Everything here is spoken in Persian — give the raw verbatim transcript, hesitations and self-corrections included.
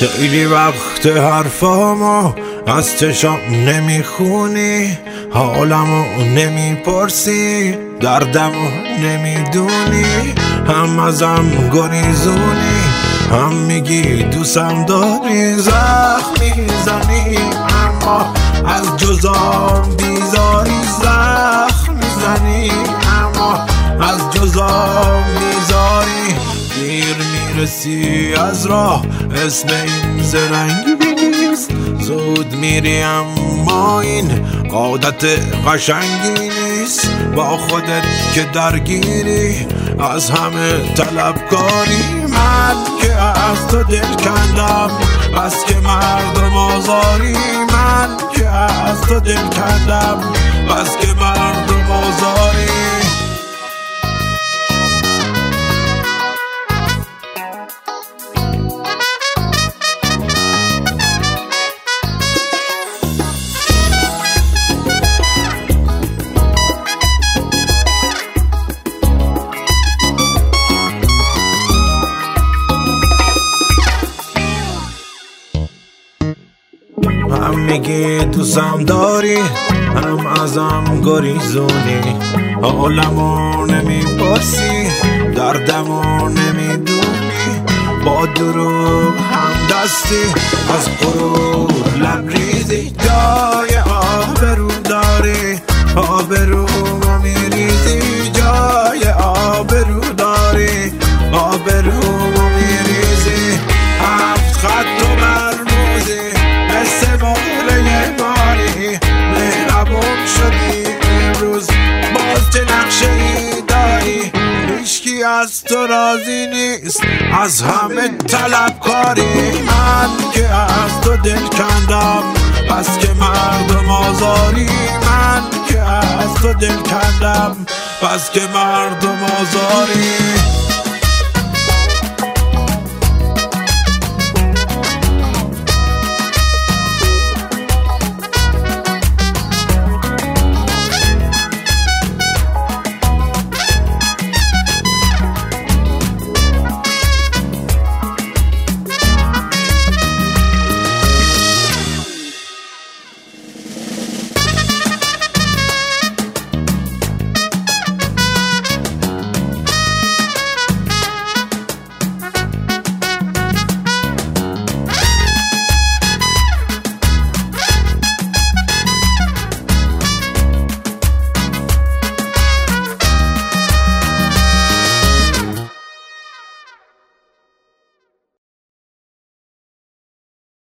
خیلی وقت حرفامو از چشام نمیخونی، حالمو نمیپرسی، دردمو نمیدونی، هم ازم گریزونی، هم میگی دوستم داری. زخم میزنی اما از جزام بیزاری، زخم میزنی اما از جزام بیزاری. دیر میرسی از راه، اسم این زرنگی نیست، زود میری اما این عادت قشنگی نیست. با خودت که درگیری، از همه طلبکاری. من که از تو دل کندم بس که مردم آزاری، من که از تو دل کندم بس که مردم آزاری. هم میگی دوستم داری، هم ازم گریزونی، حالمو نمیپرسی، دردمو نمیدونی. با دروغ هم دستی، از غرور لبریزی. جای آبرو داری، آبرومو میریزی. جای آبرو داری، آبرومو میریزی. هفت خط و مرموزی، مثل موله ماری، مهربون شدی امروز، باز چه نقشه ای داری. هیچکی از تو راضی نیست، از همه طلبکاری. من که از تو دل کندم بس که مردم آزاری، من که از تو دل کندم بس که مردم آزاری.